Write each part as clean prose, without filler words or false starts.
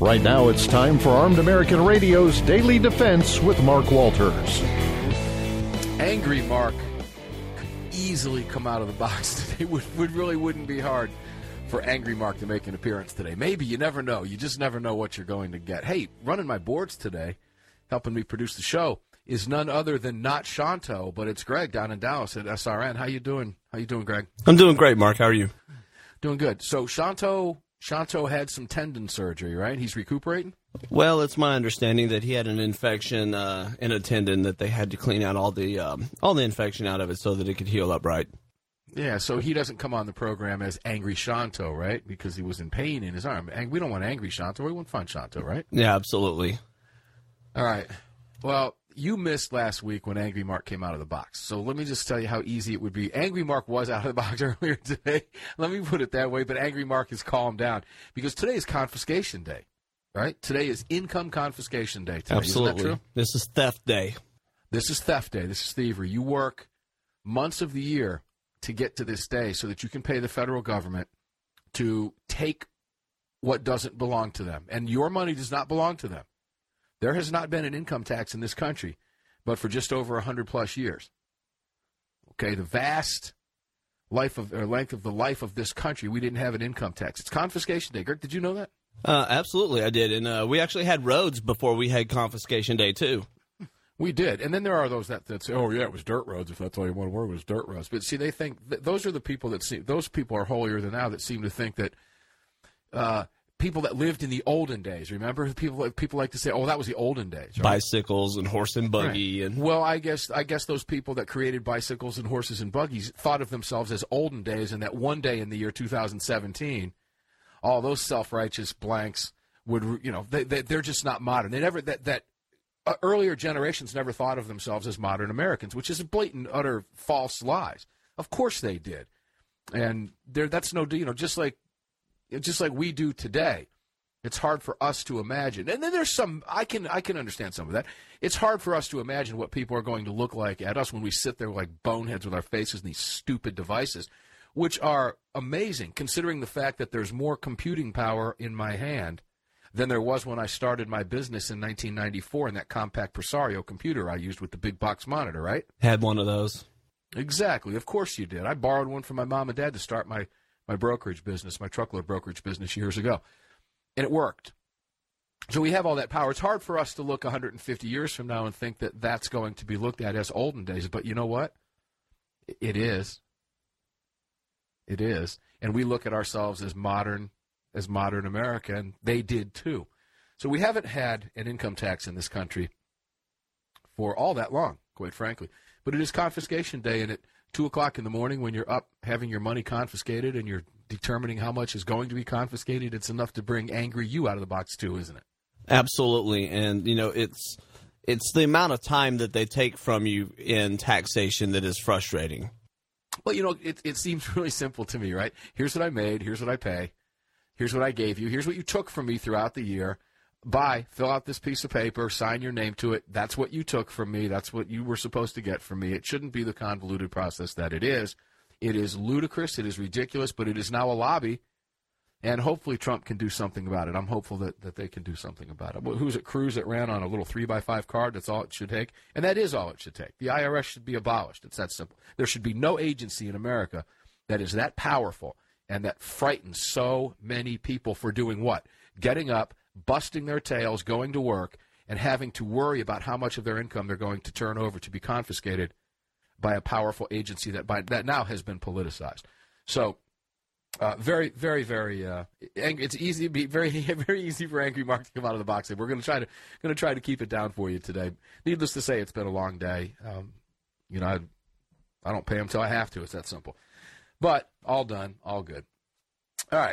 Right now, it's time for Armed American Radio's Daily Defense with Mark Walters. Angry Mark could easily come out of the box today. Wouldn't be hard for Angry Mark to make an appearance today. Maybe, you never know. You just never know what you're going to get. Hey, running my boards today, helping me produce the show, is none other than not Shanto, but it's Greg down in Dallas at SRN. How you doing? How you doing, Greg? I'm doing great, Mark. How are you? Doing good. So Shanto had some tendon surgery, right? He's recuperating? Well, it's my understanding that he had an infection in a tendon that they had to clean out all the infection out of it so that it could heal up right. Yeah, so he doesn't come on the program as Angry Shanto, right? Because he was in pain in his arm. And we don't want Angry Shanto. We want Fun Shanto, right? Yeah, absolutely. All right. Well, you missed last week when Angry Mark came out of the box. So let me just tell you how easy it would be. Angry Mark was out of the box earlier today. Let me put it that way. But Angry Mark has calmed down because today is confiscation day, right? Today is income confiscation day. Today. Absolutely. Isn't that true? This is theft day. This is theft day. This is thievery. You work months of the year to get to this day so that you can pay the federal government to take what doesn't belong to them. And your money does not belong to them. There has not been an income tax in this country, but for just over 100-plus years. Okay, the vast length of the life of this country, we didn't have an income tax. It's confiscation day. Greg, did you know that? Absolutely, I did. And we actually had roads before we had confiscation day, too. We did. And then there are those that say, oh, yeah, it was dirt roads, if that's all you want to word, it was dirt roads. But see, they think those are the people that see, those people are holier than thou that seem to think that people that lived in the olden days, remember? People like to say, oh, that was the olden days. Right? Bicycles and horse and buggy. Right. And well, I guess those people that created bicycles and horses and buggies thought of themselves as olden days, and that one day in the year 2017, all those self-righteous blanks would, they're just not modern. They never, earlier generations never thought of themselves as modern Americans, which is a blatant, utter false lies. Of course they did. And that's no, just like we do today. It's hard for us to imagine. And then there's some, I can understand some of that. It's hard for us to imagine what people are going to look like at us when we sit there like boneheads with our faces in these stupid devices, which are amazing considering the fact that there's more computing power in my hand than there was when I started my business in 1994 in that compact Presario computer I used with the big box monitor, right? Had one of those. Exactly. Of course you did. I borrowed one from my mom and dad to start my brokerage business, my truckload brokerage business years ago. And it worked. So we have all that power. It's hard for us to look 150 years from now and think that that's going to be looked at as olden days. But you know what? It is. It is. And we look at ourselves as modern America, and they did too. So we haven't had an income tax in this country for all that long, quite frankly. But it is confiscation day, and at 2 o'clock in the morning when you're up having your money confiscated and you're determining how much is going to be confiscated, it's enough to bring angry you out of the box too, isn't it? Absolutely. And, it's the amount of time that they take from you in taxation that is frustrating. Well, it seems really simple to me, right? Here's what I made. Here's what I pay. Here's what I gave you. Here's what you took from me throughout the year. Buy, fill out this piece of paper, sign your name to it. That's what you took from me. That's what you were supposed to get from me. It shouldn't be the convoluted process that it is. It is ludicrous. It is ridiculous, but it is now a lobby, and hopefully Trump can do something about it. I'm hopeful that they can do something about it. Who's it, Cruz, that ran on a little 3x5 card? That's all it should take, and that is all it should take. The IRS should be abolished. It's that simple. There should be no agency in America that is that powerful and that frightens so many people for doing what? Getting up, busting their tails, going to work, and having to worry about how much of their income they're going to turn over to be confiscated by a powerful agency that now has been politicized. So, very, very, very. It's easy to be very, very easy for Angry Mark to come out of the box. We're going to try to keep it down for you today. Needless to say, it's been a long day. I don't pay him till I have to. It's that simple. But all done, all good. All right.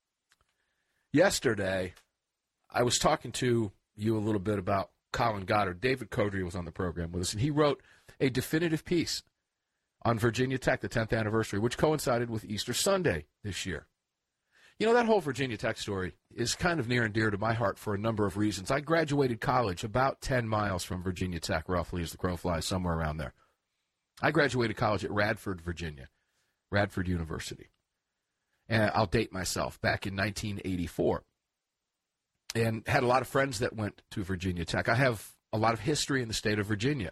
Yesterday, I was talking to you a little bit about Colin Goddard. David Codry was on the program with us, and he wrote a definitive piece on Virginia Tech, the 10th anniversary, which coincided with Easter Sunday this year. That whole Virginia Tech story is kind of near and dear to my heart for a number of reasons. I graduated college about 10 miles from Virginia Tech, roughly, as the crow flies, somewhere around there. I graduated college at Radford, Virginia, Radford University. And I'll date myself, back in 1984. and had a lot of friends that went to Virginia Tech. I have a lot of history in the state of Virginia.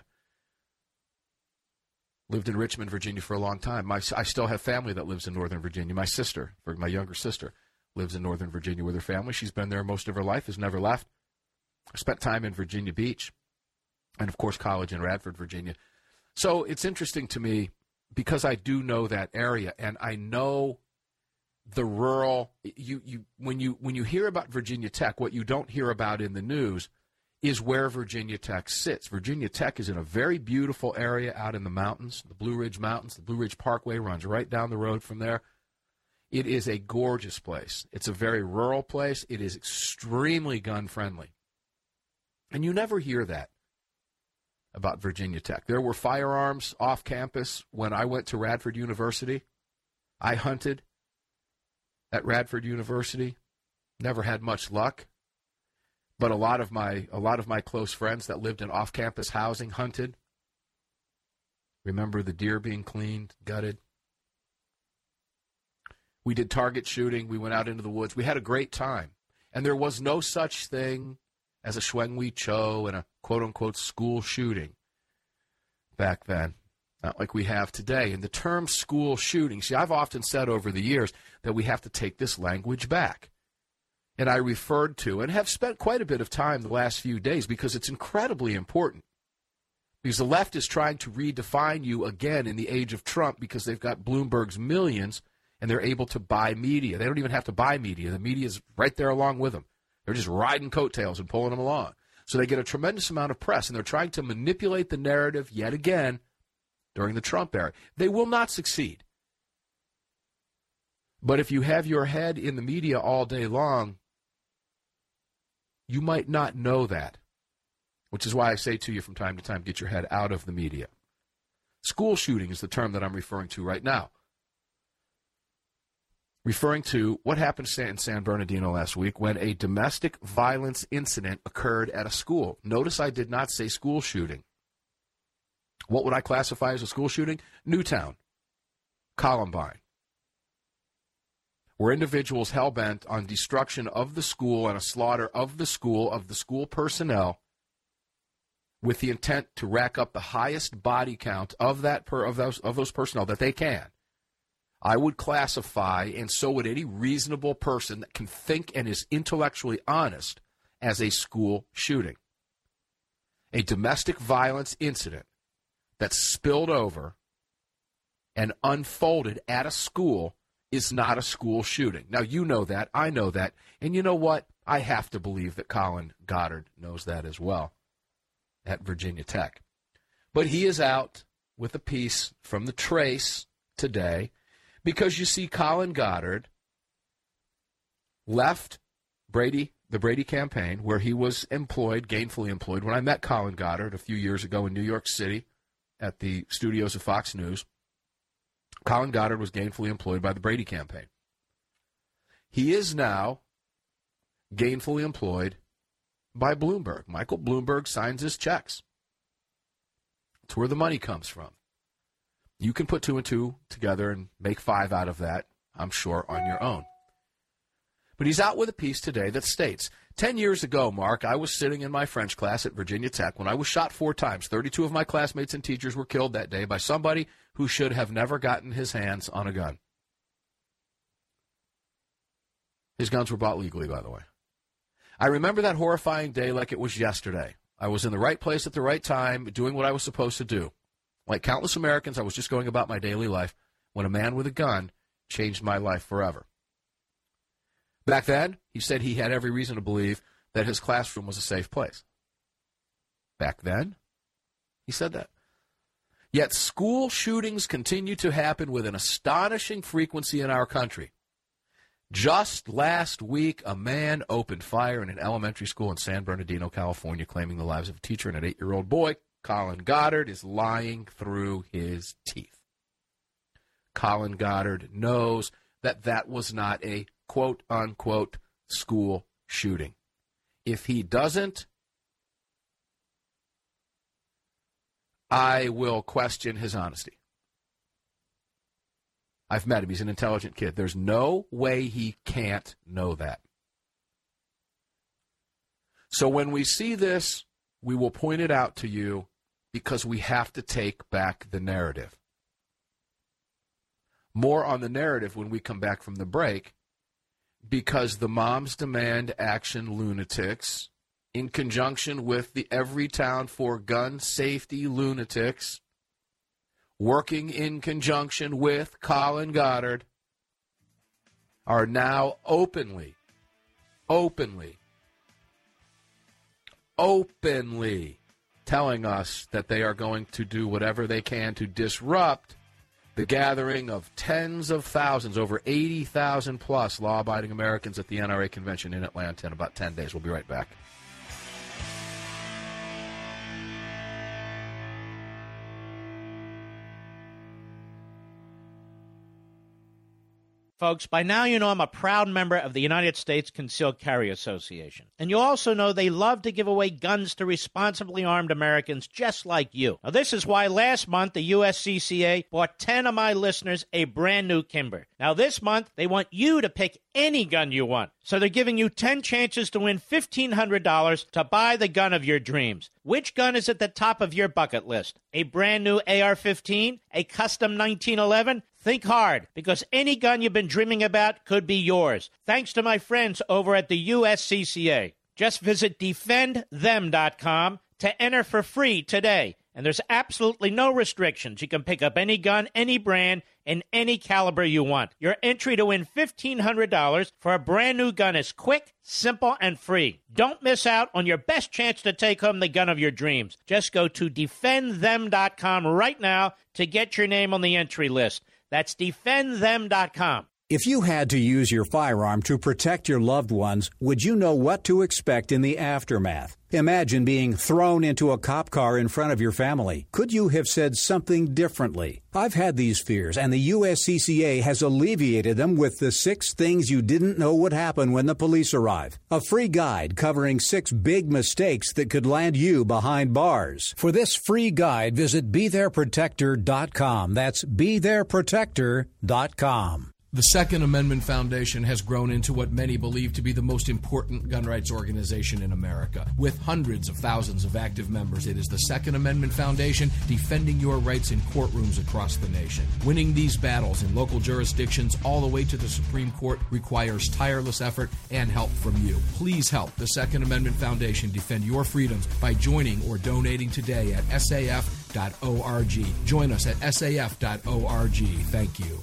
Lived in Richmond, Virginia for a long time. I still have family that lives in Northern Virginia. My sister, my younger sister, lives in Northern Virginia with her family. She's been there most of her life, has never left. I spent time in Virginia Beach and, of course, college in Radford, Virginia. So it's interesting to me because I do know that area, and I know the rural. When you hear about Virginia Tech, what you don't hear about in the news is where Virginia Tech sits. Virginia Tech is in a very beautiful area out in the mountains, the Blue Ridge Mountains. The Blue Ridge Parkway runs right down the road from there. It is a gorgeous place. It's a very rural place. It is extremely gun-friendly. And you never hear that about Virginia Tech. There were firearms off campus when I went to Radford University. I hunted at Radford University. Never had much luck. But a lot of my close friends that lived in off-campus housing hunted. Remember the deer being cleaned, gutted. We did target shooting. We went out into the woods. We had a great time. And there was no such thing as a Shweng Wee Cho and a quote-unquote school shooting back then. Not like we have today. And the term school shooting, see, I've often said over the years that we have to take this language back. And I referred to and have spent quite a bit of time the last few days because it's incredibly important. Because the left is trying to redefine you again in the age of Trump because they've got Bloomberg's millions and they're able to buy media. They don't even have to buy media. The media is right there along with them. They're just riding coattails and pulling them along. So they get a tremendous amount of press, and they're trying to manipulate the narrative yet again during the Trump era. They will not succeed. But if you have your head in the media all day long, you might not know that, which is why I say to you from time to time, get your head out of the media. School shooting is the term that I'm referring to right now. Referring to what happened in San Bernardino last week when a domestic violence incident occurred at a school. Notice I did not say school shooting. What would I classify as a school shooting? Newtown, Columbine, where individuals hell-bent on destruction of the school and a slaughter of the school personnel with the intent to rack up the highest body count of those personnel that they can. I would classify, and so would any reasonable person that can think and is intellectually honest, as a school shooting. A domestic violence incident that spilled over and unfolded at a school is not a school shooting. Now, you know that. I know that. And you know what? I have to believe that Colin Goddard knows that as well at Virginia Tech. But he is out with a piece from the Trace today because, you see, Colin Goddard left the Brady campaign, where he was gainfully employed. When I met Colin Goddard a few years ago in New York City at the studios of Fox News, Colin Goddard was gainfully employed by the Brady campaign. He is now gainfully employed by Bloomberg. Michael Bloomberg signs his checks. It's where the money comes from. You can put two and two together and make five out of that, I'm sure, on your own. But he's out with a piece today that states, 10 years ago, Mark, I was sitting in my French class at Virginia Tech when I was shot 4 times. 32 of my classmates and teachers were killed that day by somebody who should have never gotten his hands on a gun. His guns were bought legally, by the way. I remember that horrifying day like it was yesterday. I was in the right place at the right time, doing what I was supposed to do. Like countless Americans, I was just going about my daily life when a man with a gun changed my life forever. Back then, he said he had every reason to believe that his classroom was a safe place. Back then, he said that. Yet school shootings continue to happen with an astonishing frequency in our country. Just last week, a man opened fire in an elementary school in San Bernardino, California, claiming the lives of a teacher and an 8-year-old boy. Colin Goddard is lying through his teeth. Colin Goddard knows that that was not a quote-unquote school shooting. If he doesn't, I will question his honesty. I've met him. He's an intelligent kid. There's no way he can't know that. So when we see this, we will point it out to you because we have to take back the narrative. More on the narrative when we come back from the break, because the Moms Demand Action lunatics, in conjunction with the Everytown for Gun Safety lunatics, working in conjunction with Colin Goddard, are now openly telling us that they are going to do whatever they can to disrupt the gathering of tens of thousands, over 80,000 plus law-abiding Americans at the NRA convention in Atlanta in about 10 days. We'll be right back. Folks, by now you know I'm a proud member of the United States Concealed Carry Association. And you also know they love to give away guns to responsibly armed Americans just like you. Now, this is why last month the USCCA bought 10 of my listeners a brand new Kimber. Now, this month they want you to pick any gun you want. So they're giving you 10 chances to win $1,500 to buy the gun of your dreams. Which gun is at the top of your bucket list? A brand new AR-15? A custom 1911? Think hard, because any gun you've been dreaming about could be yours, thanks to my friends over at the USCCA. Just visit defendthem.com to enter for free today. And there's absolutely no restrictions. You can pick up any gun, any brand, and any caliber you want. Your entry to win $1,500 for a brand new gun is quick, simple, and free. Don't miss out on your best chance to take home the gun of your dreams. Just go to defendthem.com right now to get your name on the entry list. That's defendthem.com. If you had to use your firearm to protect your loved ones, would you know what to expect in the aftermath? Imagine being thrown into a cop car in front of your family. Could you have said something differently? I've had these fears, and the USCCA has alleviated them with the 6 things you didn't know would happen when the police arrive. A free guide covering 6 big mistakes that could land you behind bars. For this free guide, visit BeThereProtector.com. That's BeThereProtector.com. The Second Amendment Foundation has grown into what many believe to be the most important gun rights organization in America. With hundreds of thousands of active members, it is the Second Amendment Foundation defending your rights in courtrooms across the nation. Winning these battles in local jurisdictions all the way to the Supreme Court requires tireless effort and help from you. Please help the Second Amendment Foundation defend your freedoms by joining or donating today at saf.org. Join us at saf.org. Thank you.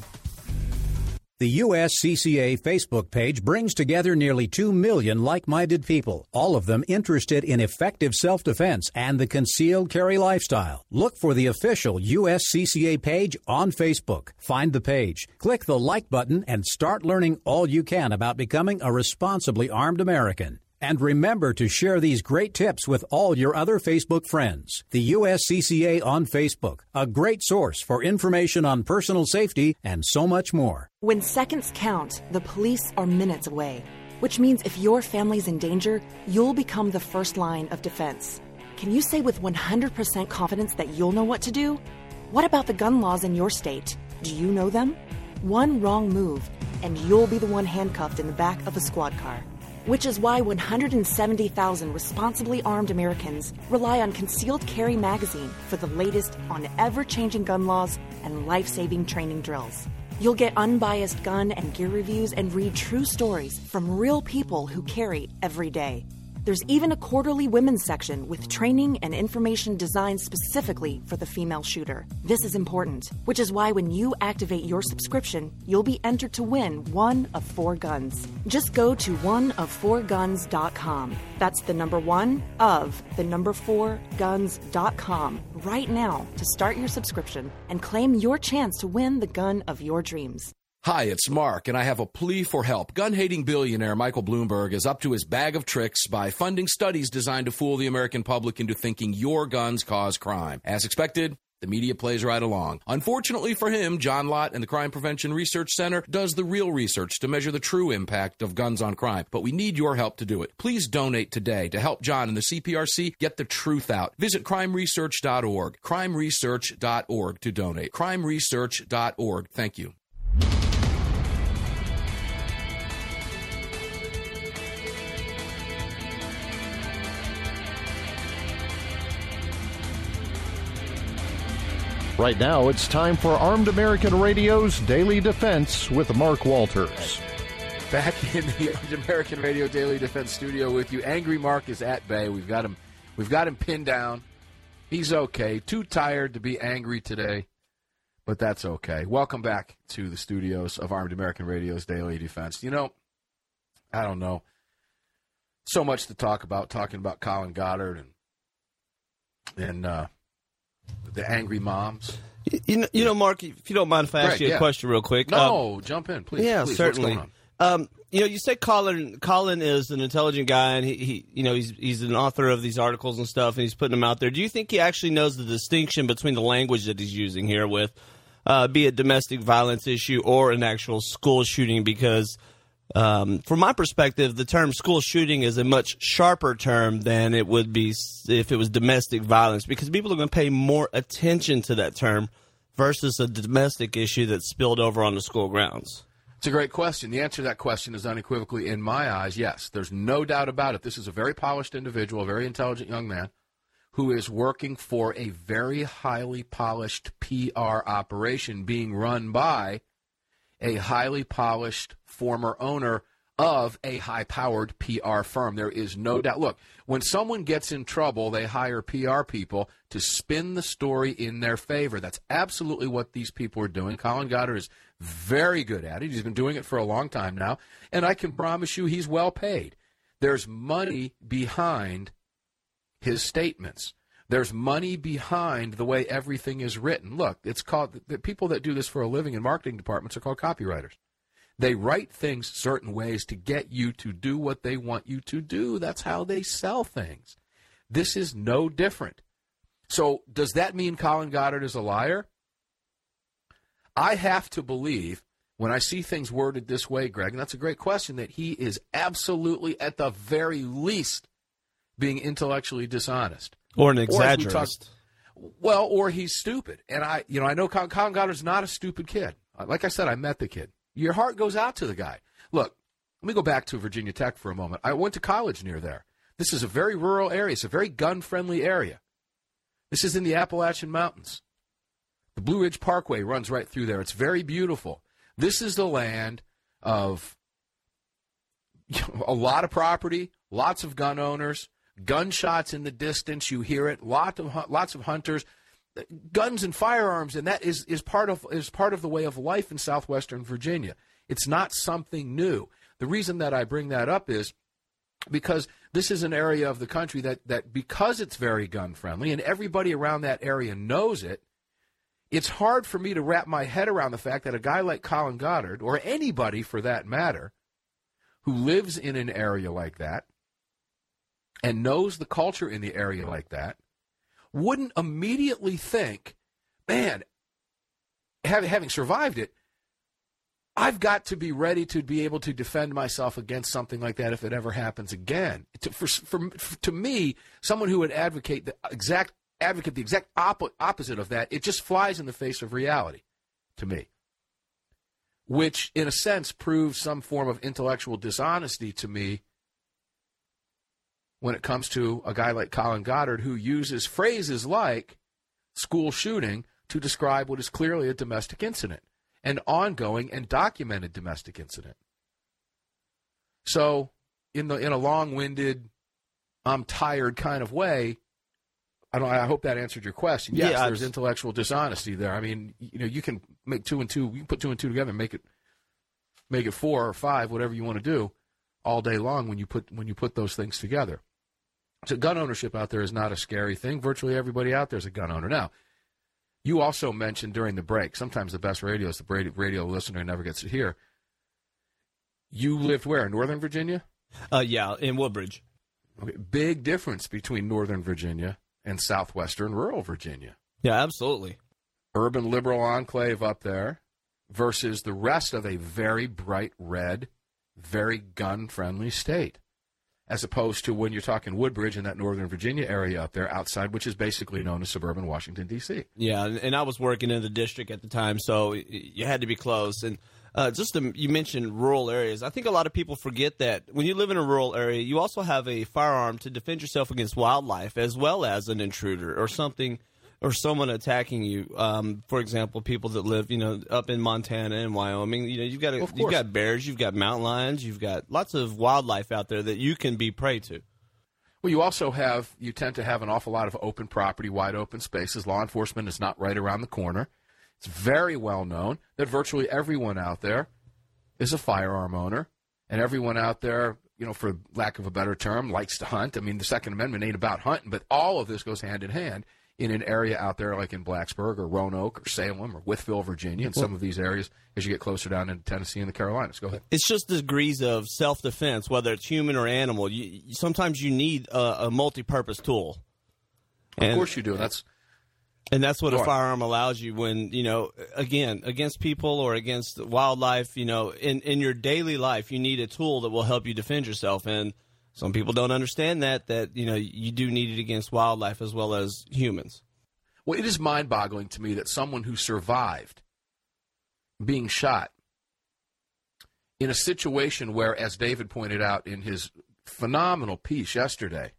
The USCCA Facebook page brings together nearly 2 million like-minded people, all of them interested in effective self-defense and the concealed carry lifestyle. Look for the official USCCA page on Facebook. Find the page, click the like button, and start learning all you can about becoming a responsibly armed American. And remember to share these great tips with all your other Facebook friends. The USCCA on Facebook, a great source for information on personal safety and so much more. When seconds count, the police are minutes away, which means if your family's in danger, you'll become the first line of defense. Can you say with 100% confidence that you'll know what to do? What about the gun laws in your state? Do you know them? One wrong move, and you'll be the one handcuffed in the back of a squad car. Which is why 170,000 responsibly armed Americans rely on Concealed Carry Magazine for the latest on ever-changing gun laws and life-saving training drills. You'll get unbiased gun and gear reviews and read true stories from real people who carry every day. There's even a quarterly women's section with training and information designed specifically for the female shooter. This is important, which is why when you activate your subscription, you'll be entered to win one of 4 guns. Just go to oneof4guns.com. That's the number 1 of the number 4guns.com right now to start your subscription and claim your chance to win the gun of your dreams. Hi, it's Mark, and I have a plea for help. Gun-hating billionaire Michael Bloomberg is up to his bag of tricks by funding studies designed to fool the American public into thinking your guns cause crime. As expected, the media plays right along. Unfortunately for him, John Lott and the Crime Prevention Research Center does the real research to measure the true impact of guns on crime. But we need your help to do it. Please donate today to help John and the CPRC get the truth out. Visit crimeresearch.org, crimeresearch.org to donate. crimeresearch.org. Thank you. Right now, it's time for Armed American Radio's Daily Defense with Mark Walters. Back in the Armed American Radio Daily Defense studio with you. Angry Mark is at bay. We've got him pinned down. He's okay. Too tired to be angry today, but that's okay. Welcome back to the studios of Armed American Radio's Daily Defense. You know, I don't know. So much to talk about, talking about Colin Goddard and the angry moms. You know, Mark, if you don't mind if I ask you a question real quick. No, jump in, please. Yeah, please. certainly. What's going on? You say Colin is an intelligent guy, and he's an author of these articles and stuff, and he's putting them out there. Do you think he actually knows the distinction between the language that he's using here with, be it domestic violence issue or an actual school shooting? Because from my perspective, the term school shooting is a much sharper term than it would be if it was domestic violence, because people are going to pay more attention to that term versus a domestic issue that's spilled over on the school grounds. It's a great question. The answer to that question is unequivocally, in my eyes, yes. There's no doubt about it. This is a very polished individual, a very intelligent young man who is working for a very highly polished PR operation being run by a highly polished former owner of a high-powered PR firm. There is no doubt. Look, when someone gets in trouble, they hire PR people to spin the story in their favor. That's absolutely what these people are doing. Colin Goddard is very good at it. He's been doing it for a long time now, and I can promise you he's well paid. There's money behind his statements. There's money behind the way everything is written. Look, it's called, the people that do this for a living in marketing departments are called copywriters. They write things certain ways to get you to do what they want you to do. That's how they sell things. This is no different. So does that mean Colin Goddard is a liar? I have to believe, when I see things worded this way, Greg, and that's a great question, that he is absolutely, at the very least, being intellectually dishonest. Or an exaggerist. Or he's stupid. And I know Colin Goddard's not a stupid kid. Like I said, I met the kid. Your heart goes out to the guy. Look, let me go back to Virginia Tech for a moment. I went to college near there. This is a very rural area. It's a very gun-friendly area. This is in the Appalachian Mountains. The Blue Ridge Parkway runs right through there. It's very beautiful. This is the land of a lot of property, lots of gun owners, gunshots in the distance. You hear it. Lots of hunters. Guns and firearms, and that is part of the way of life in southwestern Virginia. It's not something new. The reason that I bring that up is because this is an area of the country that because it's very gun friendly and everybody around that area knows it, it's hard for me to wrap my head around the fact that a guy like Colin Goddard, or anybody for that matter, who lives in an area like that and knows the culture in the area like that, wouldn't immediately think, man, having survived it, I've got to be ready to be able to defend myself against something like that if it ever happens again. To me, someone who would advocate the exact opposite of that, it just flies in the face of reality to me, which in a sense proves some form of intellectual dishonesty to me when it comes to a guy like Colin Goddard, who uses phrases like school shooting to describe what is clearly a domestic incident, an ongoing and documented domestic incident. So in a long-winded, I'm tired kind of way, I hope that answered your question. Yes, there's intellectual dishonesty there. I mean, you can make two and two, you can put two and two together and make it 4 or 5, whatever you want to do, all day long when you put those things together. So gun ownership out there is not a scary thing. Virtually everybody out there is a gun owner. Now, you also mentioned during the break, sometimes the best radio is the radio listener never gets to hear. You lived where, Northern Virginia? Yeah, in Woodbridge. Okay, big difference between Northern Virginia and southwestern rural Virginia. Yeah, absolutely. Urban liberal enclave up there versus the rest of a very bright red, very gun-friendly state. As opposed to when you're talking Woodbridge in that Northern Virginia area up there outside, which is basically known as suburban Washington, D.C. Yeah, and I was working in the district at the time, so you had to be close. And you mentioned rural areas. I think a lot of people forget that when you live in a rural area, you also have a firearm to defend yourself against wildlife as well as an intruder or something or someone attacking you, for example, people that live, up in Montana and Wyoming, you've got bears, you've got mountain lions, you've got lots of wildlife out there that you can be prey to. Well, you tend to have an awful lot of open property, wide open spaces. Law enforcement is not right around the corner. It's very well known that virtually everyone out there is a firearm owner, and everyone out there, for lack of a better term, likes to hunt. I mean, the Second Amendment ain't about hunting, but all of this goes hand in hand in an area out there like in Blacksburg or Roanoke or Salem or Wytheville, Virginia, and some of these areas as you get closer down into Tennessee and the Carolinas. Go ahead. It's just degrees of self-defense, whether it's human or animal. Sometimes you need a multi-purpose tool. Of course you do. And that's what a firearm allows you when, again, against people or against wildlife, in your daily life, you need a tool that will help you defend yourself. And some people don't understand that you do need it against wildlife as well as humans. Well, it is mind-boggling to me that someone who survived being shot in a situation where, as David pointed out in his phenomenal piece yesterday,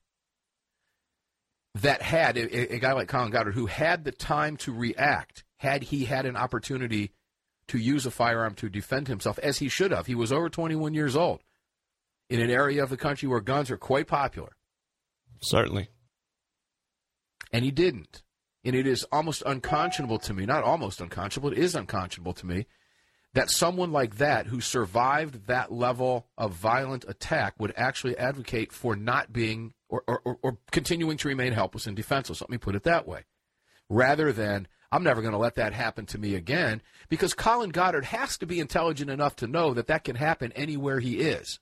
that had a guy like Colin Goddard who had the time to react, had he had an opportunity to use a firearm to defend himself, as he should have. He was over 21 years old in an area of the country where guns are quite popular. Certainly. And he didn't. And it is almost unconscionable to me, not almost unconscionable, it is unconscionable to me, that someone like that who survived that level of violent attack would actually advocate for not being or continuing to remain helpless and defenseless. Let me put it that way. Rather than, I'm never going to let that happen to me again, because Colin Goddard has to be intelligent enough to know that that can happen anywhere he is.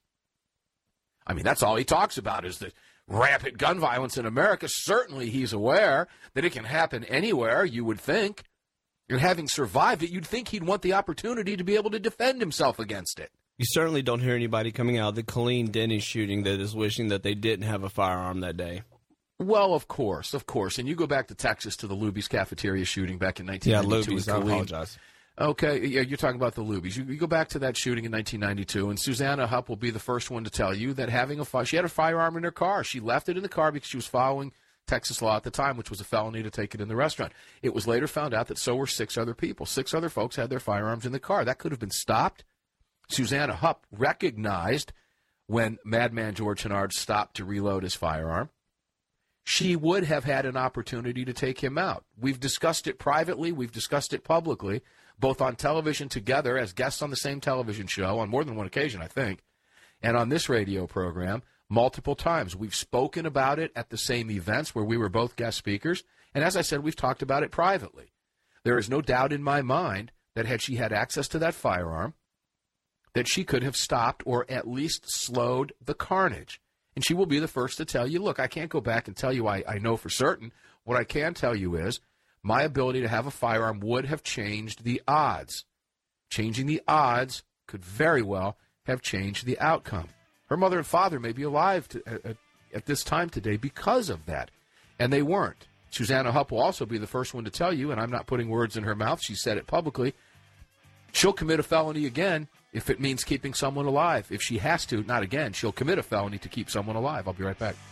I mean, that's all he talks about is the rampant gun violence in America. Certainly he's aware that it can happen anywhere, you would think. And having survived it, you'd think he'd want the opportunity to be able to defend himself against it. You certainly don't hear anybody coming out of the Colleen Denny shooting that is wishing that they didn't have a firearm that day. Well, of course. And you go back to Texas to the Luby's cafeteria shooting back in 1992. Yeah, Luby's, I apologize. Okay, yeah, you're talking about the Luby's. You go back to that shooting in 1992, and Susanna Hupp will be the first one to tell you that she had a firearm in her car. She left it in the car because she was following Texas law at the time, which was a felony to take it in the restaurant. It was later found out that so were 6 other people. 6 other folks had their firearms in the car. That could have been stopped. Susanna Hupp recognized when Madman George Hennard stopped to reload his firearm, she would have had an opportunity to take him out. We've discussed it privately. We've discussed it publicly, both on television together as guests on the same television show on more than one occasion, I think, and on this radio program multiple times. We've spoken about it at the same events where we were both guest speakers, and as I said, we've talked about it privately. There is no doubt in my mind that had she had access to that firearm, that she could have stopped or at least slowed the carnage. And she will be the first to tell you, look, I can't go back and tell you I know for certain. What I can tell you is my ability to have a firearm would have changed the odds. Changing the odds could very well have changed the outcome. Her mother and father may be alive at this time today because of that, and they weren't. Susanna Hupp will also be the first one to tell you, and I'm not putting words in her mouth, she said it publicly, she'll commit a felony again if it means keeping someone alive. If she has to, not again, she'll commit a felony to keep someone alive. I'll be right back.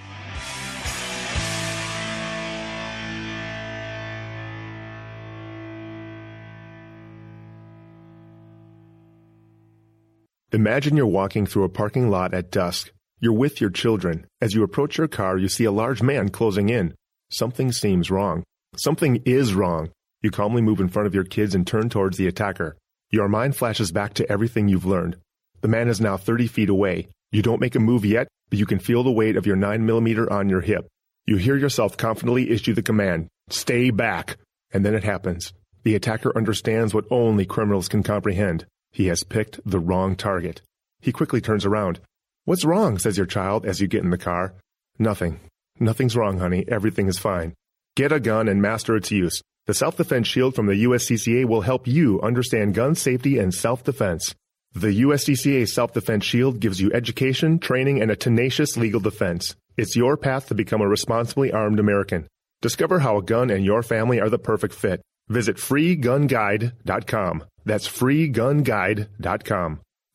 Imagine you're walking through a parking lot at dusk. You're with your children. As you approach your car, you see a large man closing in. Something seems wrong. Something is wrong. You calmly move in front of your kids and turn towards the attacker. Your mind flashes back to everything you've learned. The man is now 30 feet away. You don't make a move yet, but you can feel the weight of your 9mm on your hip. You hear yourself confidently issue the command, "Stay back." And then it happens. The attacker understands what only criminals can comprehend. He has picked the wrong target. He quickly turns around. "What's wrong?" says your child as you get in the car. "Nothing. Nothing's wrong, honey. Everything is fine. Get a gun and master its use. The Self-Defense Shield from the USCCA will help you understand gun safety and self-defense. The USCCA Self-Defense Shield gives you education, training, and a tenacious legal defense. It's your path to become a responsibly armed American. Discover how a gun and your family are the perfect fit. Visit freegunguide.com. That's freegunguide.com.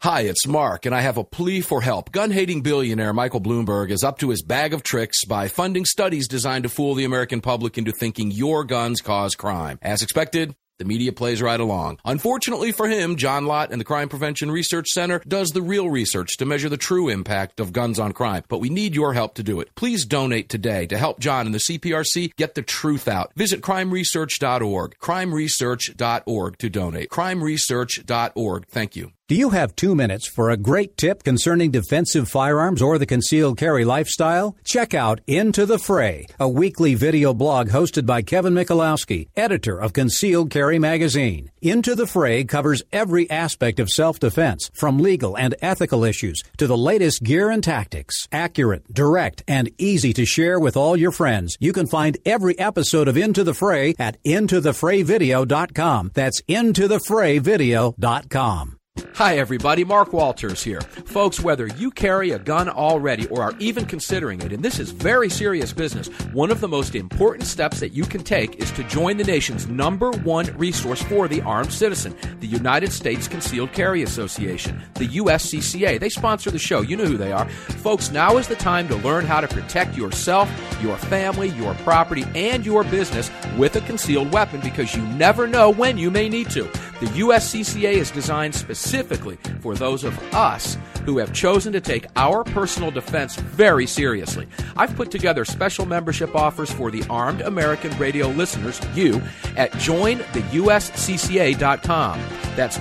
Hi, it's Mark, and I have a plea for help. Gun-hating billionaire Michael Bloomberg is up to his bag of tricks by funding studies designed to fool the American public into thinking your guns cause crime. As expected, the media plays right along. Unfortunately for him, John Lott and the Crime Prevention Research Center does the real research to measure the true impact of guns on crime. But we need your help to do it. Please donate today to help John and the CPRC get the truth out. Visit crimeresearch.org, crimeresearch.org to donate. crimeresearch.org. Thank you. Do you have 2 minutes for a great tip concerning defensive firearms or the concealed carry lifestyle? Check out Into the Fray, a weekly video blog hosted by Kevin Michalowski, editor of Concealed Carry magazine. Into the Fray covers every aspect of self-defense, from legal and ethical issues to the latest gear and tactics. Accurate, direct, and easy to share with all your friends. You can find every episode of Into the Fray at intothefrayvideo.com. That's intothefrayvideo.com. Hi everybody, Mark Walters here. Folks, whether you carry a gun already or are even considering it, and this is very serious business, one of the most important steps that you can take is to join the nation's #1 resource for the armed citizen, the United States Concealed Carry Association, the USCCA. They sponsor the show. You know who they are. Folks, now is the time to learn how to protect yourself, your family, your property, and your business with a concealed weapon, because you never know when you may need to. The USCCA is designed specifically for those of us who have chosen to take our personal defense very seriously. I've put together special membership offers for the armed American radio listeners, you, at jointheuscca.com. That's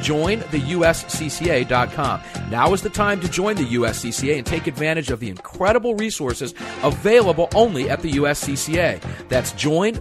jointheuscca.com. Now is the time to join the USCCA and take advantage of the incredible resources available only at the USCCA. That's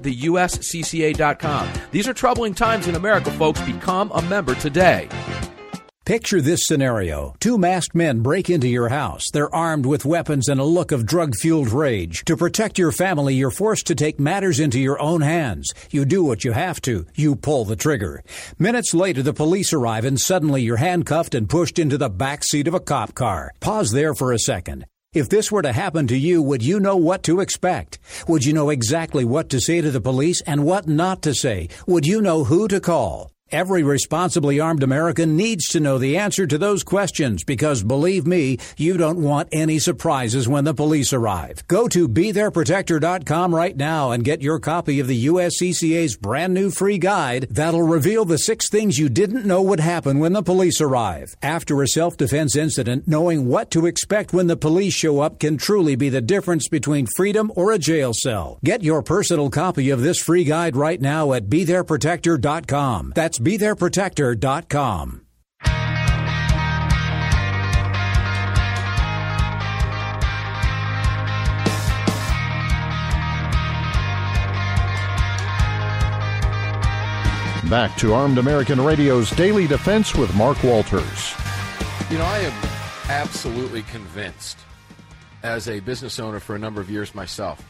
jointheuscca.com. These are troubling times in America, folks. Become a member today. Picture this scenario. 2 masked men break into your house. They're armed with weapons and a look of drug-fueled rage. To protect your family, you're forced to take matters into your own hands. You do what you have to. You pull the trigger. Minutes later, the police arrive and suddenly you're handcuffed and pushed into the back seat of a cop car. Pause there for a second. If this were to happen to you, would you know what to expect? Would you know exactly what to say to the police and what not to say? Would you know who to call? Every responsibly armed American needs to know the answer to those questions because, believe me, you don't want any surprises when the police arrive. Go to BeThereProtector.com right now and get your copy of the USCCA's brand new free guide that'll reveal the 6 things you didn't know would happen when the police arrive. After a self-defense incident, knowing what to expect when the police show up can truly be the difference between freedom or a jail cell. Get your personal copy of this free guide right now at BeThereProtector.com. That's BeThereProtector.com. Back to Armed American Radio's Daily Defense with Mark Walters. You know, I am absolutely convinced, as a business owner for a number of years myself,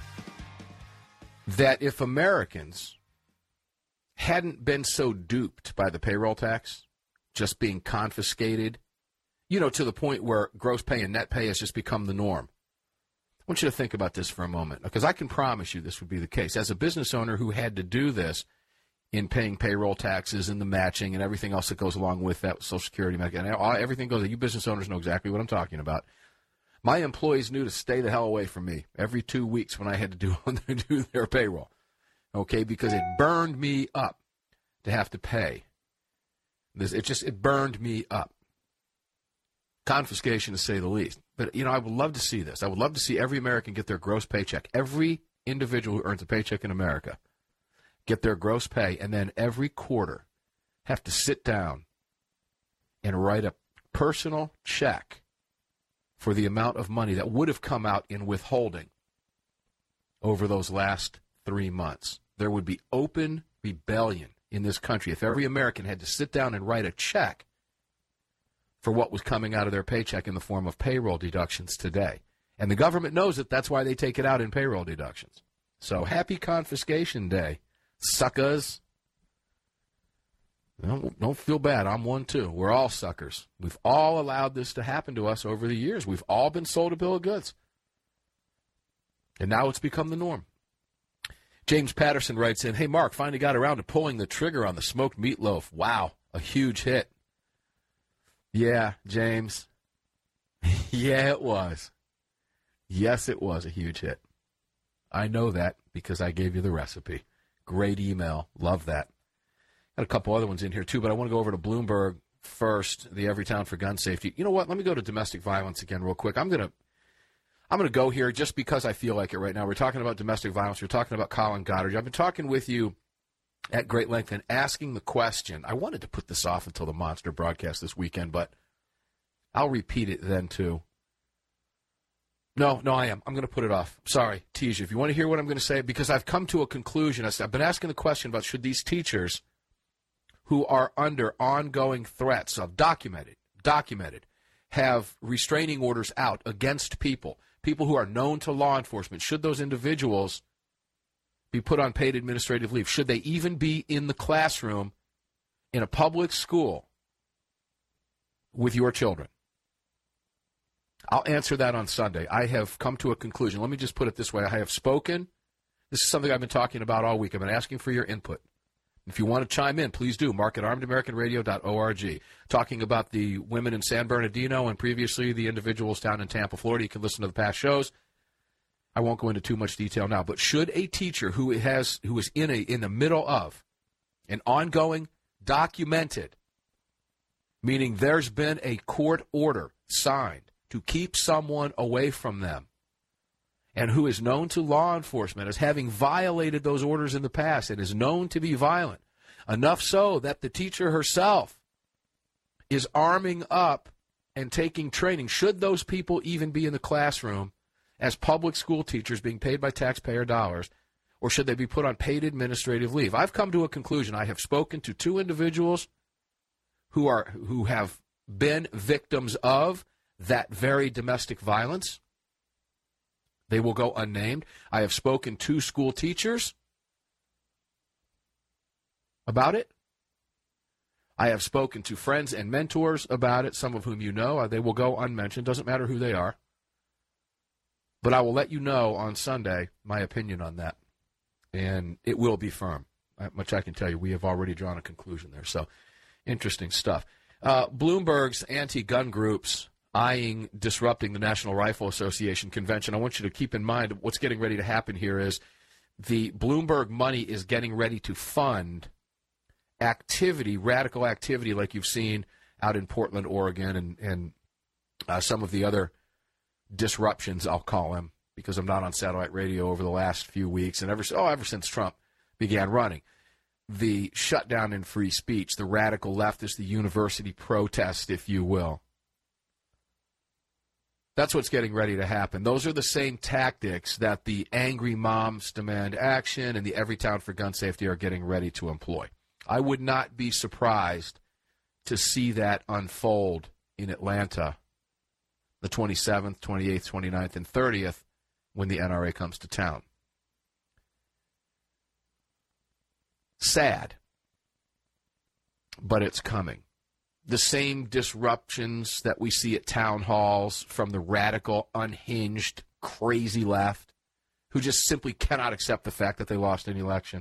that if Americans hadn't been so duped by the payroll tax, just being confiscated, you know, to the point where gross pay and net pay has just become the norm. I want you to think about this for a moment, because I can promise you this would be the case. As a business owner who had to do this in paying payroll taxes and the matching and everything else that goes along with that, Social Security, and everything goes, you business owners know exactly what I'm talking about. My employees knew to stay the hell away from me every 2 weeks when I had to do their payroll. Okay, because it burned me up to have to pay. It burned me up. Confiscation, to say the least. But, you know, I would love to see this. I would love to see every American get their gross paycheck. Every individual who earns a paycheck in America get their gross pay, and then every quarter have to sit down and write a personal check for the amount of money that would have come out in withholding over those last 3 months. There would be open rebellion in this country if every American had to sit down and write a check for what was coming out of their paycheck in the form of payroll deductions today. And the government knows it. That's why they take it out in payroll deductions. So happy confiscation day, suckers. Don't feel bad. I'm one too. We're all suckers. We've all allowed this to happen to us over the years. We've all been sold a bill of goods. And now it's become the norm. James Patterson writes in, hey, Mark, finally got around to pulling the trigger on the smoked meatloaf. Wow, a huge hit. Yeah, James. Yeah, it was. Yes, it was a huge hit. I know that because I gave you the recipe. Great email. Love that. Got a couple other ones in here, too, but I want to go over to Bloomberg first, the Everytown for Gun Safety. You know what? Let me go to domestic violence again real quick. I'm going to go here just because I feel like it right now. We're talking about domestic violence. We're talking about Colin Goddard. I've been talking with you at great length and asking the question. I wanted to put this off until the Monster broadcast this weekend, but I'll repeat it then, too. No, I am. I'm going to put it off. Sorry, Tisha, if you want to hear what I'm going to say, because I've come to a conclusion. I've been asking the question about should these teachers who are under ongoing threats of documented, have restraining orders out against people who are known to law enforcement, should those individuals be put on paid administrative leave? Should they even be in the classroom in a public school with your children? I'll answer that on Sunday. I have come to a conclusion. Let me just put it this way. I have spoken. This is something I've been talking about all week. I've been asking for your input. If you want to chime in, please do. Mark at armedamericanradio.org. Talking about the women in San Bernardino and previously the individuals down in Tampa, Florida. You can listen to the past shows. I won't go into too much detail now. But should a teacher who is in the middle of an ongoing, documented, meaning there's been a court order signed to keep someone away from them, and who is known to law enforcement as having violated those orders in the past and is known to be violent, enough so that the teacher herself is arming up and taking training, should those people even be in the classroom as public school teachers being paid by taxpayer dollars, or should they be put on paid administrative leave? I've come to a conclusion. I have spoken to two individuals who have been victims of that very domestic violence. They will go unnamed. I have spoken to school teachers about it. I have spoken to friends and mentors about it, some of whom you know. They will go unmentioned. Doesn't matter who they are. But I will let you know on Sunday my opinion on that. And it will be firm. Much I can tell you. We have already drawn a conclusion there. So, interesting stuff. Bloomberg's anti-gun groups eyeing disrupting the National Rifle Association convention. I want you to keep in mind what's getting ready to happen here is the Bloomberg money is getting ready to fund activity, radical activity like you've seen out in Portland, Oregon, and some of the other disruptions, I'll call them, because I'm not on satellite radio over the last few weeks, and ever since Trump began running. The shutdown in free speech, the radical leftist, the university protest, if you will. That's what's getting ready to happen. Those are the same tactics that the angry moms demand action and the Everytown for Gun Safety are getting ready to employ. I would not be surprised to see that unfold in Atlanta the 27th, 28th, 29th, and 30th when the NRA comes to town. Sad, but it's coming. The same disruptions that we see at town halls from the radical, unhinged, crazy left who just simply cannot accept the fact that they lost an election.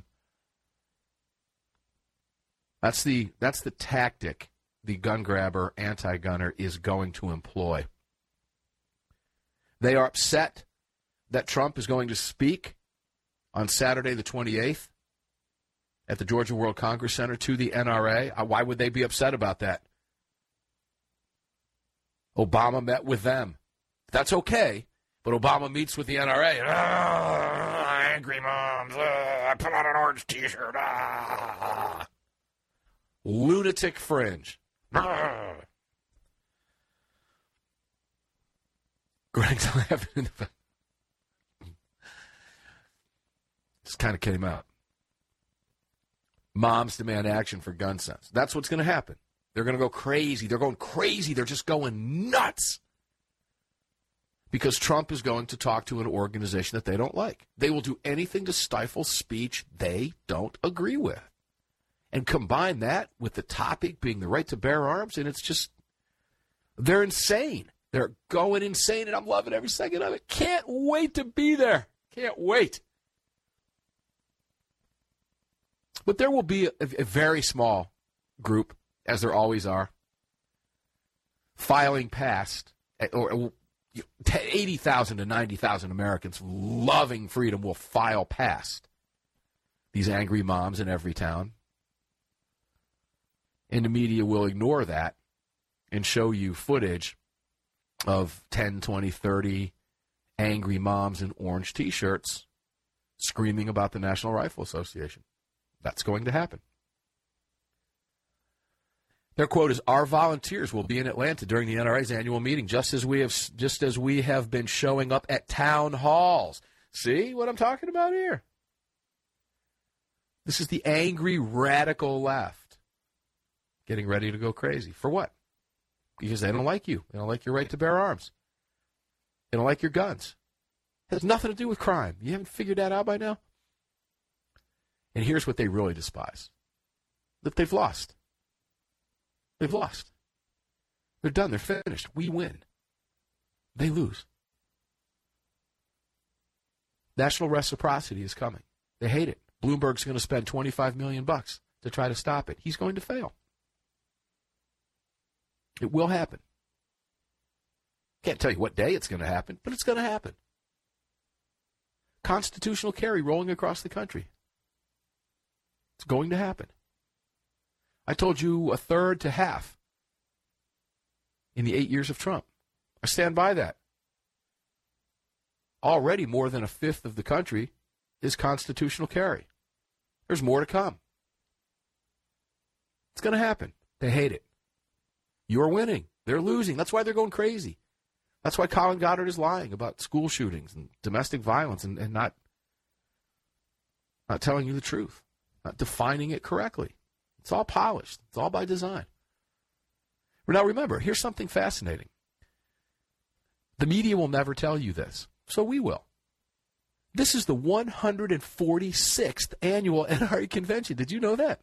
That's the tactic the gun grabber, anti-gunner is going to employ. They are upset that Trump is going to speak on Saturday the 28th at the Georgia World Congress Center to the NRA. Why would they be upset about that? Obama met with them. That's okay, but Obama meets with the NRA. Angry moms. I put on an orange T-shirt. Lunatic fringe. Greg's laughing in the back. Just kind of came out. Moms demand action for gun sense. That's what's going to happen. They're going to go crazy. They're going crazy. They're just going nuts. Because Trump is going to talk to an organization that they don't like. They will do anything to stifle speech they don't agree with. And combine that with the topic being the right to bear arms, and it's just, they're insane. They're going insane, and I'm loving every second of it. Can't wait to be there. Can't wait. But there will be a very small group, as there always are, filing past, or 80,000 to 90,000 Americans loving freedom will file past these angry moms in every town. And the media will ignore that and show you footage of 10, 20, 30 angry moms in orange T-shirts screaming about the National Rifle Association. That's going to happen. Their quote is, "Our volunteers will be in Atlanta during the NRA's annual meeting, just as we have been showing up at town halls." See what I'm talking about here? This is the angry radical left getting ready to go crazy. For what? Because they don't like you. They don't like your right to bear arms. They don't like your guns. It has nothing to do with crime. You haven't figured that out by now? And here's what they really despise: that they've lost. They've lost. They're done. They're finished. We win. They lose. National reciprocity is coming. They hate it. Bloomberg's going to spend $25 million to try to stop it. He's going to fail. It will happen. Can't tell you what day it's going to happen, but it's going to happen. Constitutional carry rolling across the country. It's going to happen. I told you a third to half in the 8 years of Trump. I stand by that. Already more than a fifth of the country is constitutional carry. There's more to come. It's going to happen. They hate it. You're winning. They're losing. That's why they're going crazy. That's why Colin Goddard is lying about school shootings and domestic violence and not telling you the truth, not defining it correctly. It's all polished. It's all by design. Now remember, here's something fascinating. The media will never tell you this, so we will. This is the 146th annual NRA convention. Did you know that?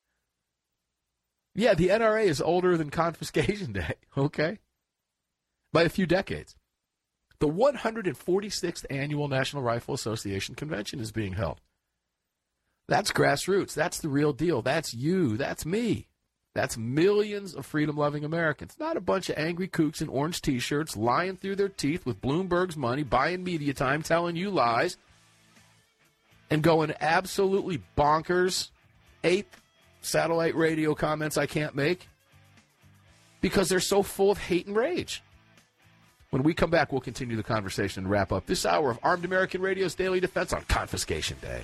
Yeah, the NRA is older than Confiscation Day, okay? By a few decades. The 146th annual National Rifle Association convention is being held. That's grassroots. That's the real deal. That's you. That's me. That's millions of freedom-loving Americans. Not a bunch of angry kooks in orange T-shirts lying through their teeth with Bloomberg's money, buying media time, telling you lies, and going absolutely bonkers. 8 satellite radio comments I can't make because they're so full of hate and rage. When we come back, we'll continue the conversation and wrap up this hour of Armed American Radio's Daily Defense on Confiscation Day.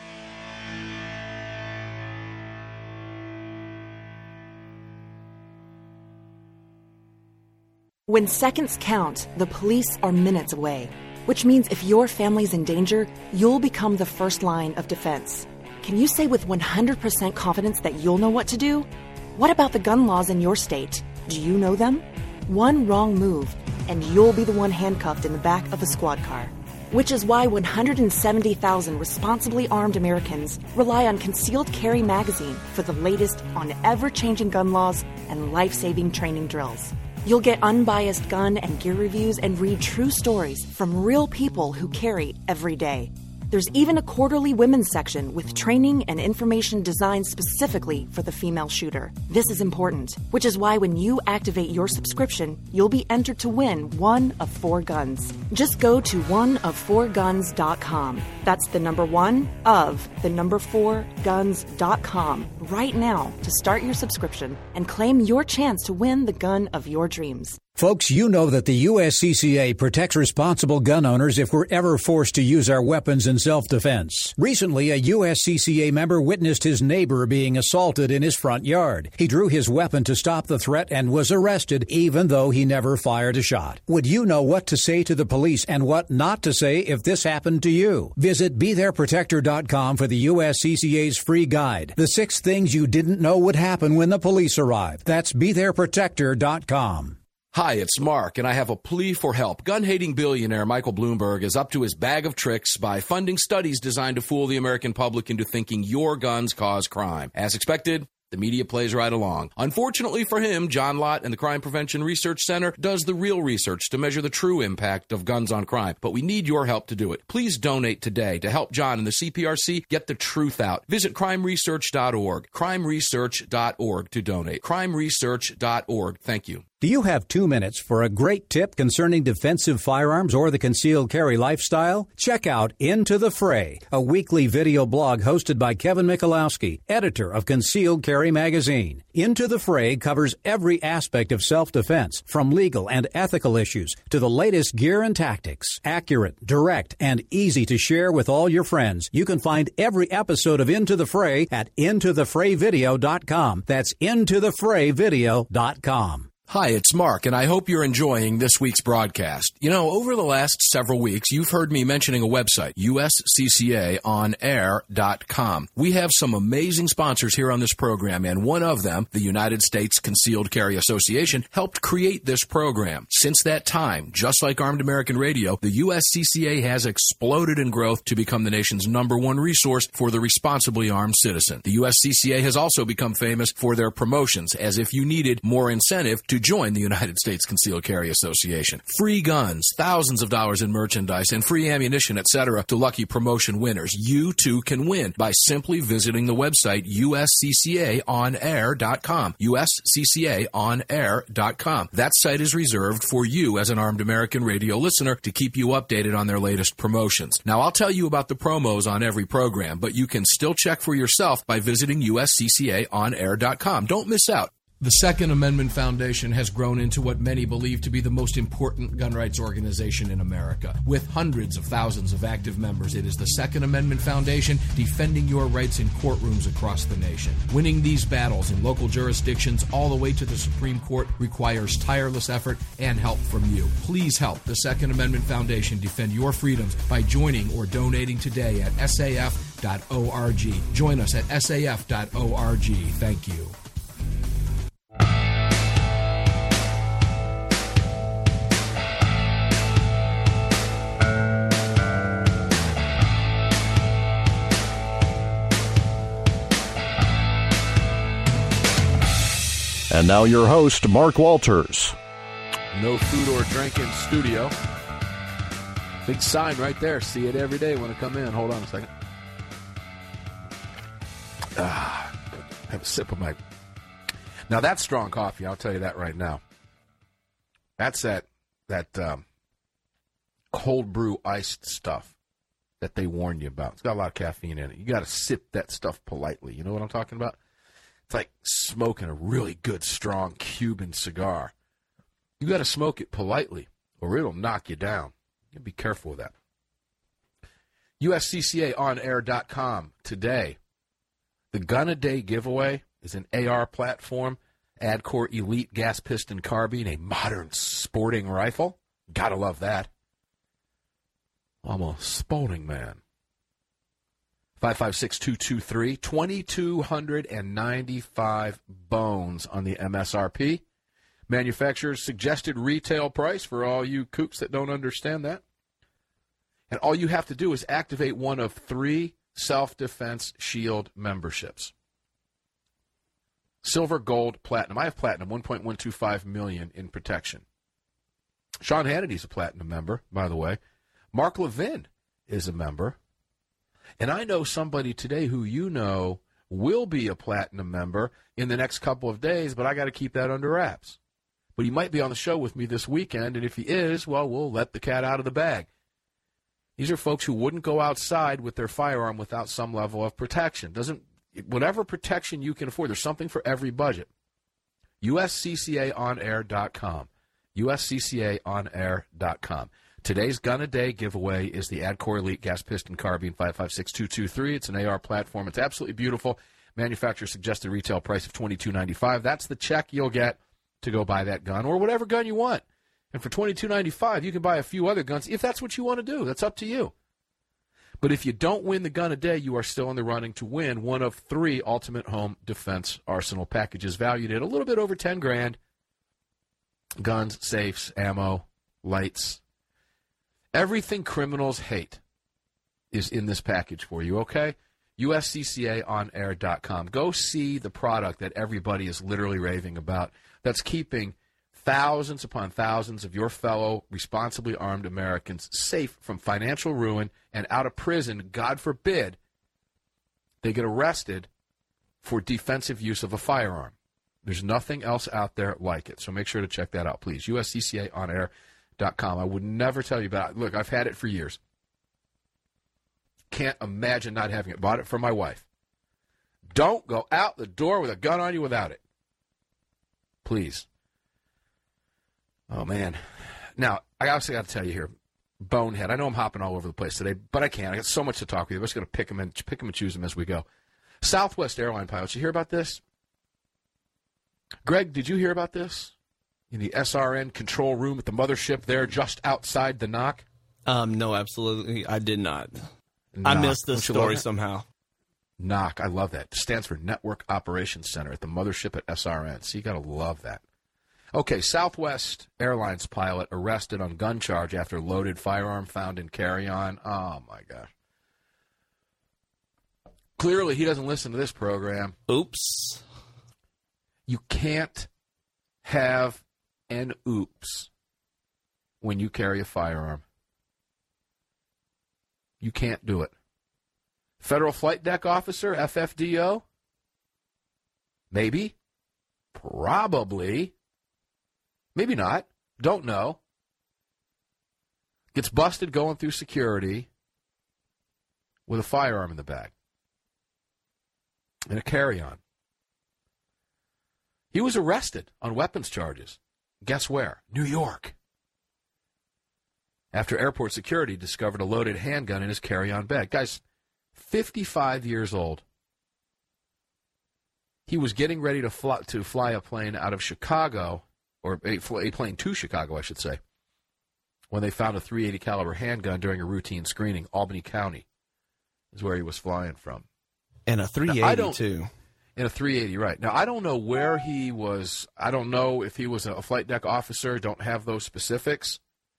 When seconds count, the police are minutes away, which means if your family's in danger, you'll become the first line of defense. Can you say with 100% confidence that you'll know what to do? What about the gun laws in your state? Do you know them? One wrong move, and you'll be the one handcuffed in the back of a squad car. Which is why 170,000 responsibly armed Americans rely on Concealed Carry Magazine for the latest on ever-changing gun laws and life-saving training drills. You'll get unbiased gun and gear reviews and read true stories from real people who carry every day. There's even a quarterly women's section with training and information designed specifically for the female shooter. This is important, which is why when you activate your subscription, you'll be entered to win one of 4 guns. Just go to oneof4guns.com. That's the number 1 of the number 4guns.com right now to start your subscription and claim your chance to win the gun of your dreams. Folks, you know that the USCCA protects responsible gun owners if we're ever forced to use our weapons in self-defense. Recently, a USCCA member witnessed his neighbor being assaulted in his front yard. He drew his weapon to stop the threat and was arrested, even though he never fired a shot. Would you know what to say to the police and what not to say if this happened to you? Visit BeThereProtector.com for the USCCA's free guide. The 6 things you didn't know would happen when the police arrive. That's BeThereProtector.com. Hi, it's Mark, and I have a plea for help. Gun-hating billionaire Michael Bloomberg is up to his bag of tricks by funding studies designed to fool the American public into thinking your guns cause crime. As expected, the media plays right along. Unfortunately for him, John Lott and the Crime Prevention Research Center does the real research to measure the true impact of guns on crime. But we need your help to do it. Please donate today to help John and the CPRC get the truth out. Visit crimeresearch.org. Crimeresearch.org to donate. Crimeresearch.org. Thank you. Do you have 2 minutes for a great tip concerning defensive firearms or the concealed carry lifestyle? Check out Into the Fray, a weekly video blog hosted by Kevin Michalowski, editor of Concealed Carry magazine. Into the Fray covers every aspect of self-defense, from legal and ethical issues to the latest gear and tactics. Accurate, direct, and easy to share with all your friends. You can find every episode of Into the Fray at intothefrayvideo.com. That's intothefrayvideo.com. Hi, it's Mark, and I hope you're enjoying this week's broadcast. You know, over the last several weeks, you've heard me mentioning a website, usccaonair.com. We have some amazing sponsors here on this program, and one of them, the United States Concealed Carry Association, helped create this program. Since that time, just like Armed American Radio, the USCCA has exploded in growth to become the nation's #1 resource for the responsibly armed citizen. The USCCA has also become famous for their promotions, as if you needed more incentive to join the United States Concealed Carry Association. Free guns, thousands of dollars in merchandise, and free ammunition, etc. to lucky promotion winners. You too can win by simply visiting the website usccaonair.com. usccaonair.com. That site is reserved for you as an Armed American Radio listener to keep you updated on their latest promotions. Now, I'll tell you about the promos on every program, but you can still check for yourself by visiting usccaonair.com. Don't miss out. The Second Amendment Foundation has grown into what many believe to be the most important gun rights organization in America. With hundreds of thousands of active members, it is the Second Amendment Foundation defending your rights in courtrooms across the nation. Winning these battles in local jurisdictions all the way to the Supreme Court requires tireless effort and help from you. Please help the Second Amendment Foundation defend your freedoms by joining or donating today at saf.org. Join us at saf.org. Thank you. And now your host, Mark Walters. No food or drink in studio. Big sign right there. See it every day when I come in. Hold on a second. Have a sip of my... Now, that's strong coffee. I'll tell you that right now. That's that cold brew iced stuff that they warn you about. It's got a lot of caffeine in it. You got to sip that stuff politely. You know what I'm talking about? It's like smoking a really good, strong Cuban cigar. You got to smoke it politely, or it'll knock you down. You be careful with that. USCCAOnAir.com today. The Gun-A-Day giveaway is an AR platform, AdCore Elite gas piston carbine, a modern sporting rifle. Gotta love that. I'm a sporting man. 556-223, 2,295 bones on the MSRP. Manufacturer's suggested retail price for all you kooks that don't understand that. And all you have to do is activate one of 3 Self-Defense Shield memberships. Silver, gold, platinum. I have platinum, $1.125 million in protection. Sean Hannity's a platinum member, by the way. Mark Levin is a member. And I know somebody today who you know will be a platinum member in the next couple of days, but I got to keep that under wraps. But he might be on the show with me this weekend, and if he is, well, we'll let the cat out of the bag. These are folks who wouldn't go outside with their firearm without some level of protection. Whatever protection you can afford, there's something for every budget. USCCAOnAir.com. USCCAOnAir.com. Today's Gun-A-Day giveaway is the AdCore Elite Gas Piston Carbine 5.56 It's an AR platform. It's absolutely beautiful. Manufacturer suggested retail price of $22.95. That's the check you'll get to go buy that gun or whatever gun you want. And for $22.95, you can buy a few other guns if that's what you want to do. That's up to you. But if you don't win the Gun-A-Day, you are still in the running to win one of 3 Ultimate Home Defense Arsenal packages valued at a little bit over $10,000. Guns, safes, ammo, lights. Everything criminals hate is in this package for you, okay? USCCAOnAir.com. Go see the product that everybody is literally raving about that's keeping thousands upon thousands of your fellow responsibly armed Americans safe from financial ruin and out of prison. God forbid they get arrested for defensive use of a firearm. There's nothing else out there like it. So make sure to check that out, please. USCCAOnAir.com. I would never tell you about it. Look, I've had it for years. Can't imagine not having it. Bought it for my wife. Don't go out the door with a gun on you without it. Please. Oh, man. Now, I also got to tell you here, bonehead. I know I'm hopping all over the place today, but I can't. I got so much to talk with you. I'm just going to pick them and choose them as we go. Southwest airline pilots, you hear about this? Greg, did you hear about this? In the SRN control room at the mothership there just outside the knock? No, absolutely. I did not. Knock. I missed this story somehow. NOC, I love that. It stands for Network Operations Center at the mothership at SRN. So you got to love that. Okay, Southwest Airlines pilot arrested on gun charge after loaded firearm found in carry-on. Oh, my gosh. Clearly, he doesn't listen to this program. Oops. You can't have an oops when you carry a firearm. You can't do it. Federal Flight Deck Officer, FFDO? Maybe. Probably. Maybe not. Don't know. Gets busted going through security with a firearm in the bag. And a carry-on. He was arrested on weapons charges. Guess where? New York. After airport security discovered a loaded handgun in his carry-on bag. Guys, 55 years old. He was getting ready to fly a plane out of Chicago, or a plane to Chicago, I should say, when they found a .380 caliber handgun during a routine screening. Albany County is where he was flying from. And a .380 too. And a .380, right. Now, I don't know where he was. I don't know if he was a flight deck officer. Don't have those specifics.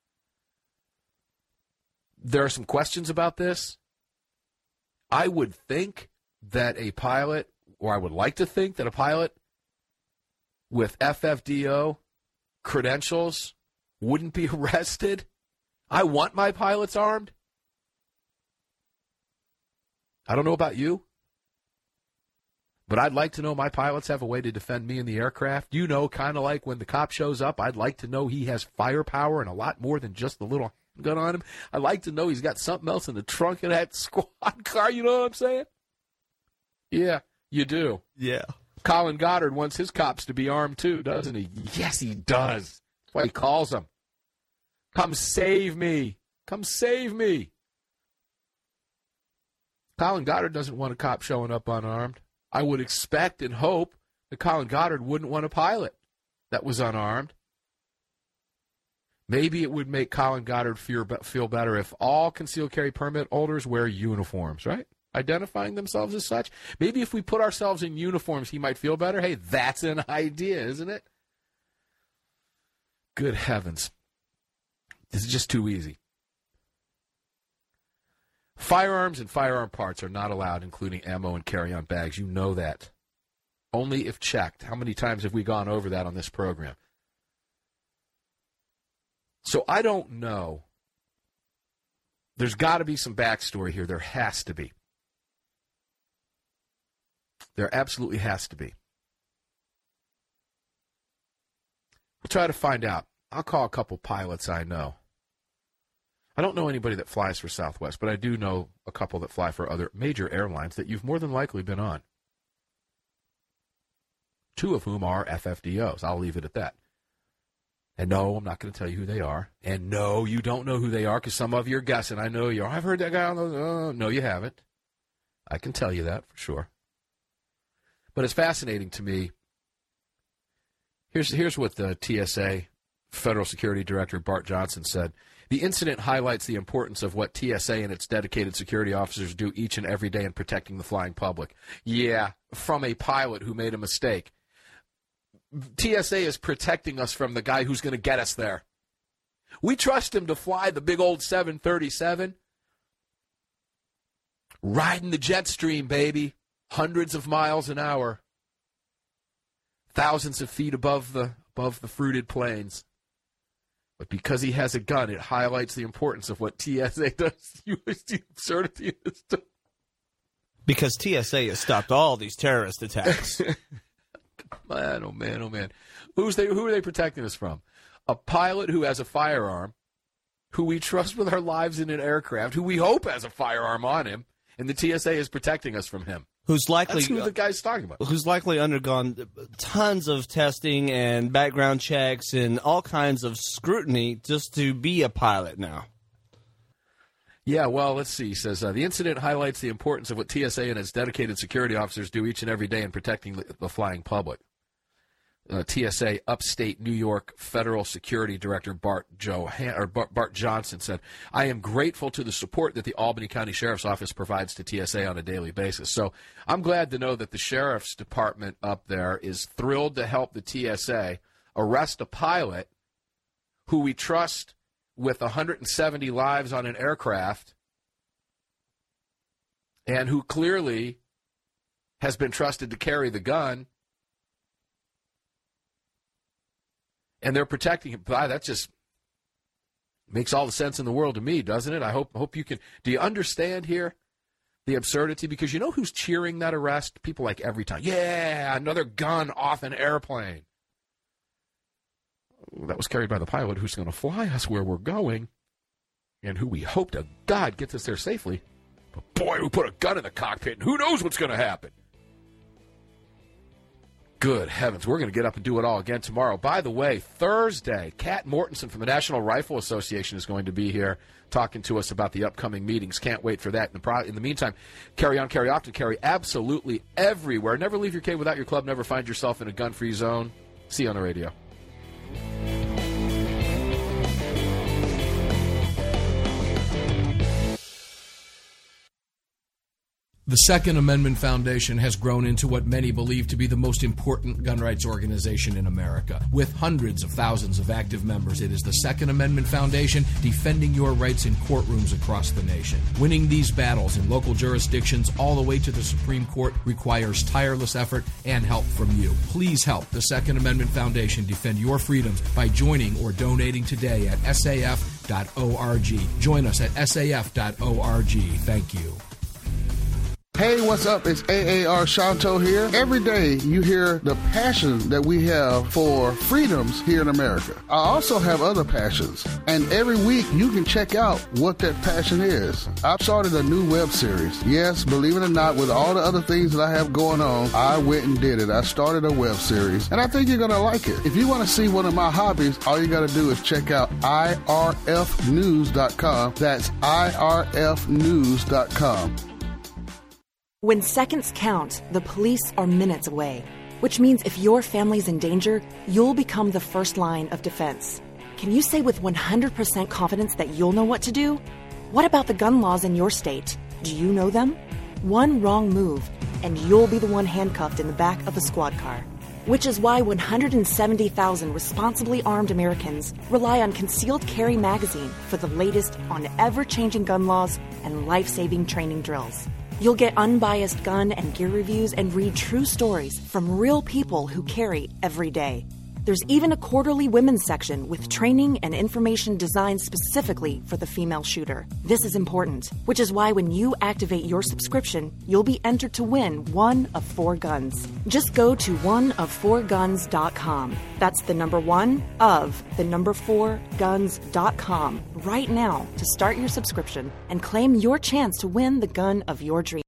There are some questions about this. I would think that a pilot, or I would like to think that a pilot with FFDO credentials wouldn't be arrested. I want my pilots armed. I don't know about you, but I'd like to know my pilots have a way to defend me in the aircraft. You know, kind of like when the cop shows up, I'd like to know he has firepower and a lot more than just the little gun on him. I'd like to know he's got something else in the trunk of that squad car. You know what I'm saying? Yeah, you do. Yeah. Colin Goddard wants his cops to be armed too, doesn't he? Yes, he does. That's why he calls them. Come save me. Come save me. Colin Goddard doesn't want a cop showing up unarmed. I would expect and hope that Colin Goddard wouldn't want a pilot that was unarmed. Maybe it would make Colin Goddard feel better if all concealed carry permit holders wear uniforms, right? Identifying themselves as such. Maybe if we put ourselves in uniforms, he might feel better. Hey, that's an idea, isn't it? Good heavens. This is just too easy. Firearms and firearm parts are not allowed, including ammo and carry-on bags. You know that. Only if checked. How many times have we gone over that on this program? So I don't know. There's got to be some backstory here. There has to be. There absolutely has to be. We'll try to find out. I'll call a couple pilots I know. I don't know anybody that flies for Southwest, but I do know a couple that fly for other major airlines that you've more than likely been on. Two of whom are FFDOs. I'll leave it at that. And no, I'm not going to tell you who they are. And no, you don't know who they are because some of you are guessing. I know you are. I've heard that guy on those. No, you haven't. I can tell you that for sure. But it's fascinating to me. Here's what the TSA Federal Security Director Bart Johnson said. The incident highlights the importance of what TSA and its dedicated security officers do each and every day in protecting the flying public. Yeah, from a pilot who made a mistake. TSA is protecting us from the guy who's going to get us there. We trust him to fly the big old 737. Riding the jet stream, baby. Hundreds of miles an hour. Thousands of feet above the fruited plains. But because he has a gun, it highlights the importance of what TSA does. USD absurdity in this stuff. Because TSA has stopped all these terrorist attacks. Man, oh, man, oh, man. Who are they protecting us from? A pilot who has a firearm, who we trust with our lives in an aircraft, who we hope has a firearm on him, and the TSA is protecting us from him. Who's likely, that's who the guy's talking about. Who's likely undergone tons of testing and background checks and all kinds of scrutiny just to be a pilot now. Yeah, well, let's see. He says, the incident highlights the importance of what TSA and its dedicated security officers do each and every day in protecting the flying public. TSA Upstate New York Federal Security Director Bart Johnson said, I am grateful to the support that the Albany County Sheriff's Office provides to TSA on a daily basis. So I'm glad to know that the Sheriff's Department up there is thrilled to help the TSA arrest a pilot who we trust with 170 lives on an aircraft and who clearly has been trusted to carry the gun. And they're protecting him. That just makes all the sense in the world to me, doesn't it? I hope you can. Do you understand here the absurdity? Because you know who's cheering that arrest? People like Every Time. Yeah, another gun off an airplane. That was carried by the pilot who's going to fly us where we're going and who we hope to God gets us there safely. But boy, we put a gun in the cockpit and who knows what's going to happen. Good heavens, we're going to get up and do it all again tomorrow. By the way, Thursday, Kat Mortensen from the National Rifle Association is going to be here talking to us about the upcoming meetings. Can't wait for that. In the meantime, carry on, carry often, carry absolutely everywhere. Never leave your cave without your club. Never find yourself in a gun-free zone. See you on the radio. The Second Amendment Foundation has grown into what many believe to be the most important gun rights organization in America. With hundreds of thousands of active members, it is the Second Amendment Foundation defending your rights in courtrooms across the nation. Winning these battles in local jurisdictions all the way to the Supreme Court requires tireless effort and help from you. Please help the Second Amendment Foundation defend your freedoms by joining or donating today at saf.org. Join us at saf.org. Thank you. Hey, what's up? It's AAR Shanto here. Every day you hear the passion that we have for freedoms here in America. I also have other passions, and every week you can check out what that passion is. I've started a new web series. Yes, believe it or not, with all the other things that I have going on, I went and did it. I started a web series, and I think you're going to like it. If you want to see one of my hobbies, all you got to do is check out irfnews.com. That's irfnews.com. When seconds count, the police are minutes away, which means if your family's in danger, you'll become the first line of defense. Can you say with 100% confidence that you'll know what to do? What about the gun laws in your state? Do you know them? One wrong move, and you'll be the one handcuffed in the back of a squad car. Which is why 170,000 responsibly armed Americans rely on Concealed Carry Magazine for the latest on ever-changing gun laws and life-saving training drills. You'll get unbiased gun and gear reviews and read true stories from real people who carry every day. There's even a quarterly women's section with training and information designed specifically for the female shooter. This is important, which is why when you activate your subscription, you'll be entered to win one of 4 guns. Just go to oneof4guns.com. That's the number 4guns.com right now to start your subscription and claim your chance to win the gun of your dreams.